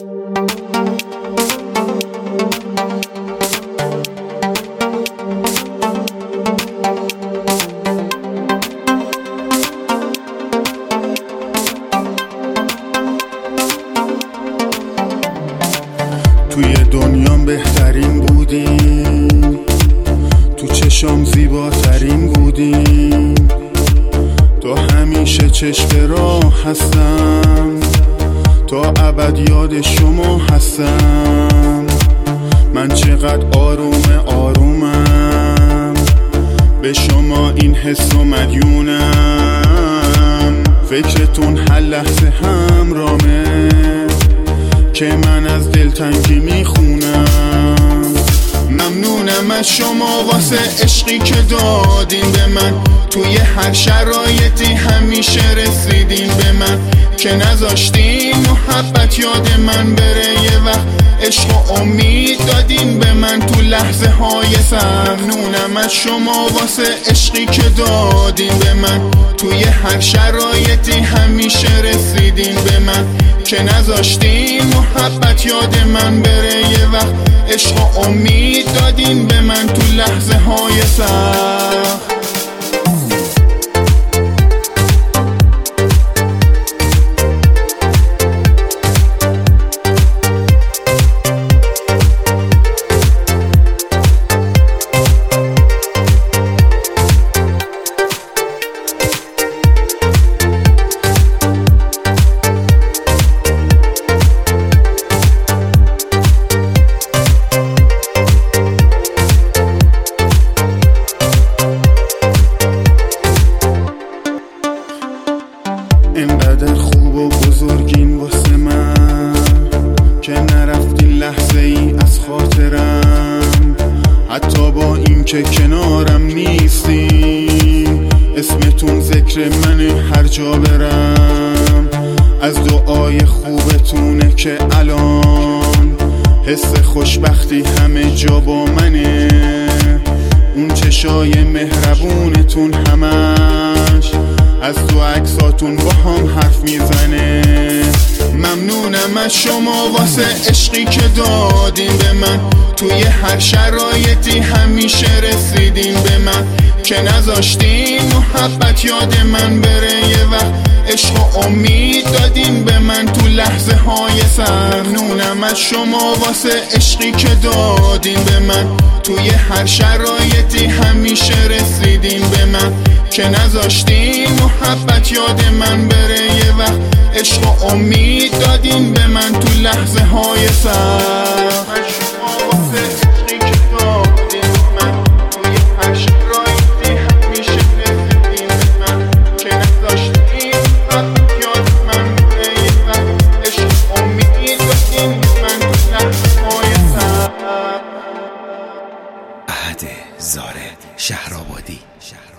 توی دنیام بهترین بودیم، تو چشام زیباترین بودیم، تا همیشه چشم راه هستم، تا ابد یاد شما هستم. من چقدر آرومم، به شما این حس و مدیونم. فکرتون هر لحظه همرامه، که من از دلتنگی میخونم. ممنونم از شما واسه عشقی که دادین به من، توی هر شرایطی همیشه رسیدین به من، که نذاشتین محبت یاد من بره. یه وقت عشق و امید دادین به من تو لحظه های سخت. ممنونم از شما واسه عشقی که دادین به من، توی هر شرایطی همیشه رسیدین به من، که نذاشتین محبت یاد من بره. یه وقت عشق و امید دادین به من تو لحظه های سخت. اینقدر خوب و بزرگین واسه من، که نرفتین لحظه ای از خاطرم. حتی با این که کنارم نیستین، اسمتون ذکر منه هر جا برم. از دعای خوبتونه که الان حس خوشبختی همه جا با منه. اون چشای مهربونتون همش از تو عکساتون با هم حرف میزنه. ممنونم از شما واسه عشقی که دادین به من، توی هر شرایطی همیشه رسیدین به من، که نذاشتین محبت یاد من بره. یه وقت عشق و امید دادین به من تو لحظه های سخت. ممنونم از شما واسه عشقی که دادین به من، توی هر شرایطی همیشه رسیدین به من، که نذاشتین محبت یاد من بره. یه وقت عشق و امید دادین به من تو لحظه های سخت. زاره شهرآبادی.